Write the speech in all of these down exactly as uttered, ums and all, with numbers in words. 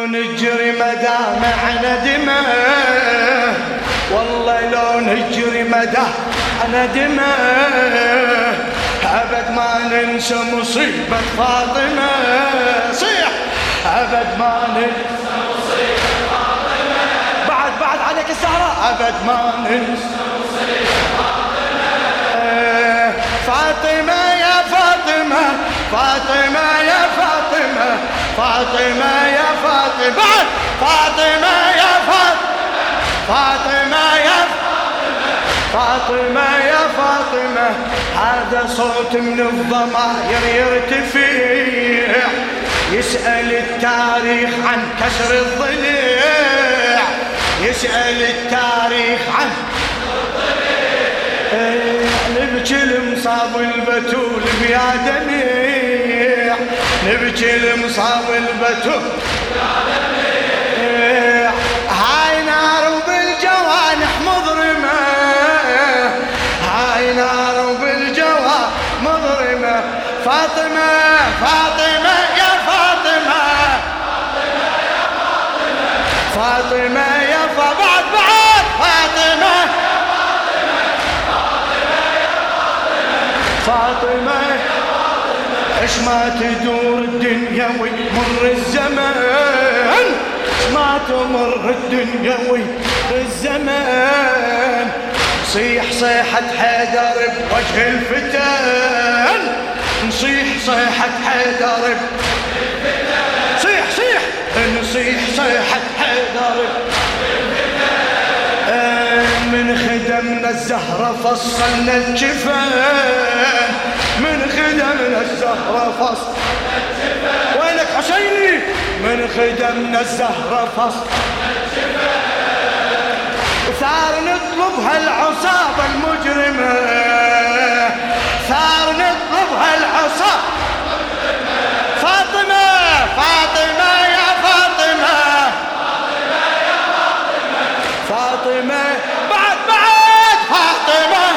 نجري مدامع ندمه، والله لو نجري مدامع ندمه، أبد ما ننسى مصيبة فاطمة. صيح أبد ما ننسى مصيبة فاطمة. بعد بعد عليك السهرة. أبد ما ننسى مصيبة فاطمة. فاطمة يا فاطمة، فاطمة يا فاطمة، فاطمة يا فاطمة، بعد فاطمة يا فاطمة، فاطمة يا فاطمة يا فاطمة. هذا صوت من الضمائر يرتفع، يسأل التاريخ عن كسر الضلع، يسأل التاريخ عن نبكي المصاب البتول بيا دميع، نبكي المصاب البتول بيا دميع. هاي نار وبالجوانح مضرمة، هاي نار وبالجوانح مضرمة. فاطمة فاطمة يا فاطمة، فاطمة يا فاطمة، بعد بعد فاطمة، فاطمة اش ما تدور الدنيا ويمر الزمان، اش ما تمر الدنيا ويمر الزمان. نصيح صيحة حيدر بوجه الفتن، نصيح صيحة حيدر بوجه الفتن، صيح صيح نصيح صيحة حيدر بوجه الفتن. من خدمنا الزهرة فصلنا الجفان، من خدمنا الزهرة فصلنا الجفان. وينك حسيني؟ من خدمنا الزهرة فصلنا الجفان. ثار نطلبها العصابة المجرمة، ثار نطلبها العصابة المجرمة. فاطمة فاطمة يا فاطمة، فاطمة يا فاطمة، فاطمة بعد بعد فاطمة،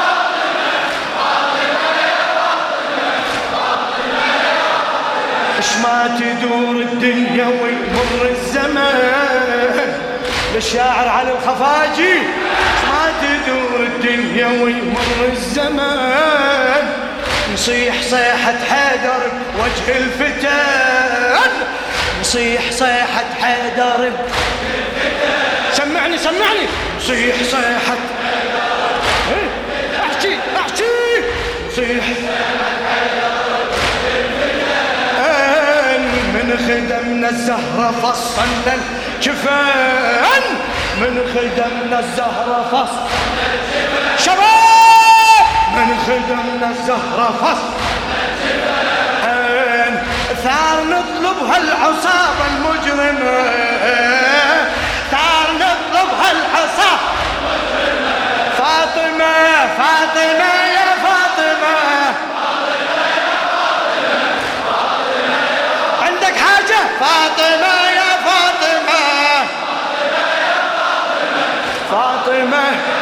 اش ما تدور الدنيا ويمر الزمان. للشاعر علي الخفاجي، اش ما تدور الدنيا ويمر الزمان. نصيح صيحة حيدر بوجه الفتن، نصيح صيحة حيدر بوجه الفتن. سمعني سمعني. نصيح صيحة حيدر، احكي احكي. نصيح من خدمنا الزهرة فصلنا الجفان، من خدمنا الزهرة فصلنا الجفان. شباب من خدمنا الزهرة فصلنا الجفان. ثار نطلبها العصابة المجرمة، ثار نطلبها العصابة المجرمة. فاطمة فاطمة يا فاطمة، فاطمة يا فاطمة، فاطمة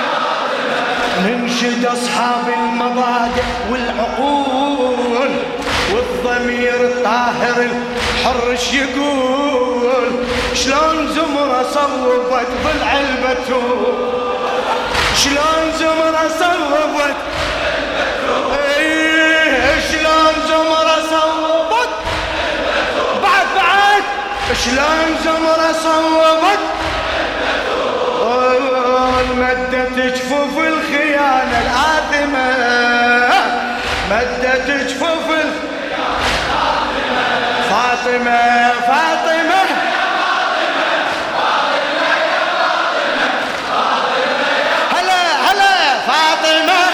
ننشد أصحاب المبادئ والعقول، والضمير الطاهر الحر اش يقول. شلون زمرة صوبت ضلع البتول، شلون زمرة صوبت، ايه شلون زمرة صوبت، بعد بعد شلون زمرة صوبت. مدت جفوف الخيانة الآثمة، مدت جفوف الخيانة الآثمة. فاطمة فاطمة هلا هلا فاطمة.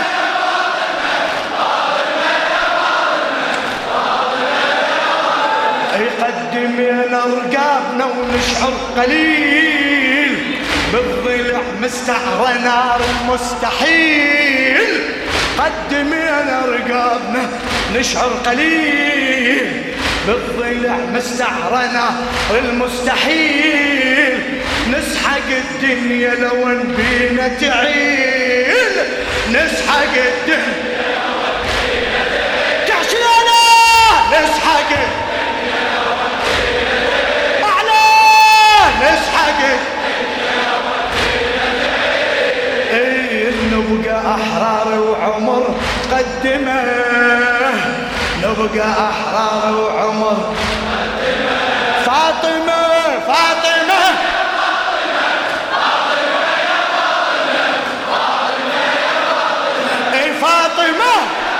يقدم لنا رقابنا ونشعر قليل، بالضلع مستعرى نار المستحيل. قدم لنا رقابنا نشعر قليل، بالضلع مستعرى نار المستحيل. نسحق الدنيا لو بينا تعيل، نسحق الدنيا لو بينا تعيل. تعشينا نسحق الدنيا لو بينا تعيل. أعلى نبقى أحرار وعمر فاطمة فاطمة اي فاطمة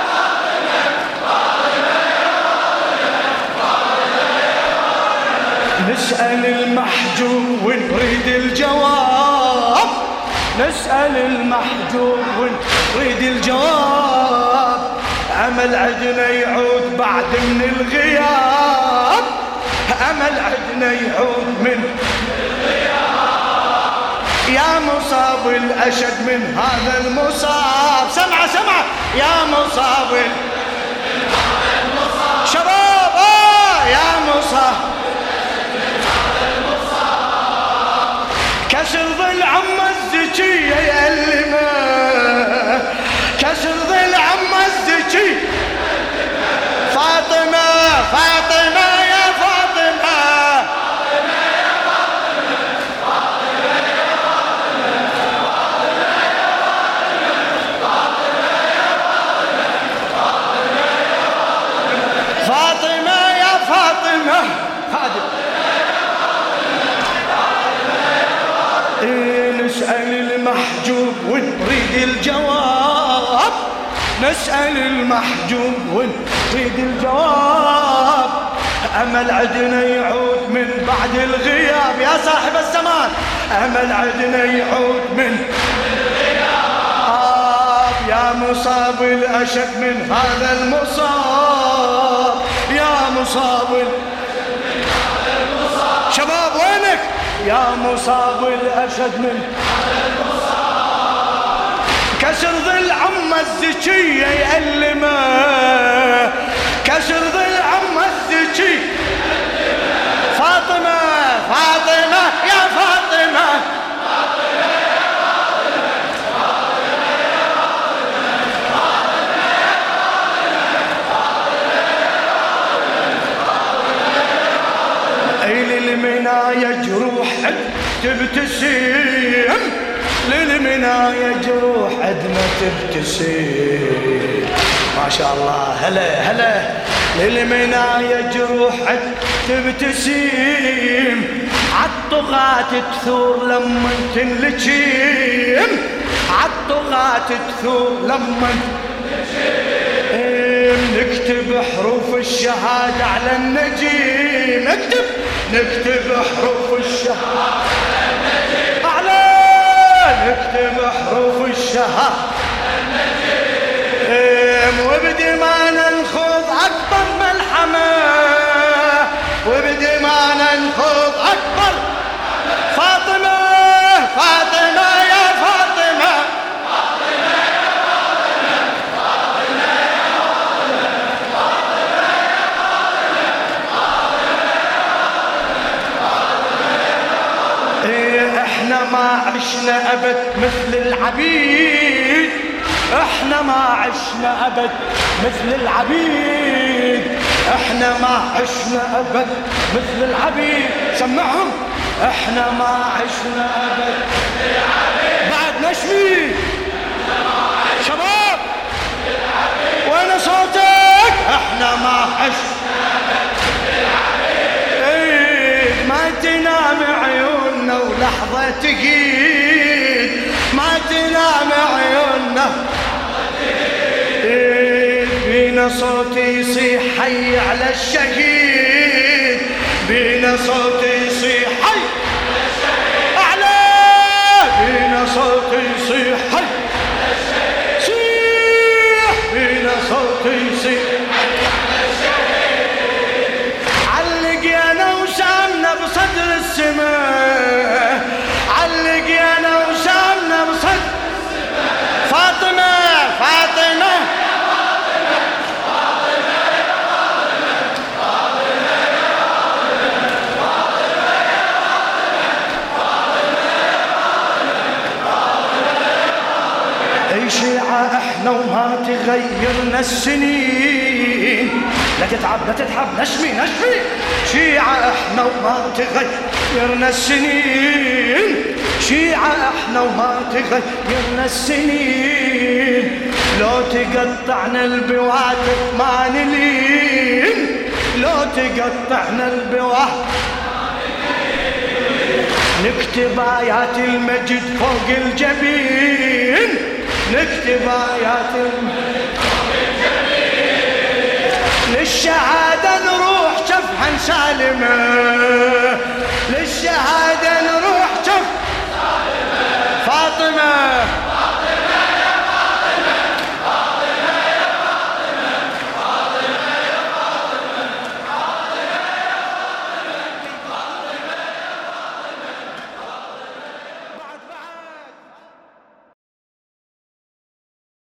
نسأل المحجوب ونريد الجواب نسأل المحجوب ونريد الجواب أمل عدنا يعود بعد من الغياب أمل عدنا يعود من الغياب يا مصاب الأشد من هذا المصاب سمع سمع يا مصاب من هذا المصاب شباب آه يا مصاب كسر ظل عم الزكية يألمه كسر ظل عم الزكي فاطمة فاطمة يا فاطمة فاطمة يا فاطمة فاطمة يا فاطمة فاطمة يا فاطمة نسأل المحجوب ونريد الجواب نسأل المحجوب ونريد الجواب أمل عدنا يعود من بعد الغياب يا صاحب الزمان أمل عدنا يعود من الغياب يا مصاب الأشد من هذا المصاب يا مصاب شباب وينك يا مصاب الأشد من كسر ظل عم الزكية يألمه كسر ظل عم الزكي فاطمة فاطمة يا فاطمة فاطمة يا فاطمة اي للمنايا جروح تبتسم للمنايا جروح عدنا تبتسم ما شاء الله هلا هلا للمنايا جروح عد تبتسم عالطغاة تثور لما تنلجم عالطغاة تثور لما نكتب حروف الشهادة على النجيم نكتب نكتب حروف الشهادة على النجيم أعلى نكتب حروف الشهادة وبدمانا نخوض أكبر ملحمة وبدمانا نخوض أكبر فاطمة فاطمة يا فاطمة فاطمة يا فاطمة فاطمة يا فاطمة فاطمة يا احنا ما عشنا أبد مثل العبيد احنا ما عشنا أبد مثل العبيد احنا ما عشنا أبد مثل العبيد سمعهم احنا ما عشنا أبد مثل العبيد بعد نشمي شباب وين صوتك احنا ما عشنا أبد مثل العبيد ايه ما تنام عيوننا ولحظة تقيد ما تنام عيوننا بينا صوت يصيح حي على الشهيد بينا صوت يصيح حي على الشهيد أعلى بينا صوت يصيح حي على الشهيد صيح بينا صوت يصيح حي على الشهيد علق يا نوسامنا بصدر السماء علق يا نوسامنا بصدر السماء فاطمة فاطمة شيعة احنا وما تغيرنا السنين لا تتعب لا تتعب نشمي نشمي شيعة احنا وما تغيرنا السنين شيعة احنا وما تغيرنا السنين لو تقطعنا البواتف ما نلين، لو تقطعنا البواتف نكتب آيات المجد فوق الجبين، نكتب آيات المجد فوق الجبين، للشهادة نروح شفحا سالما،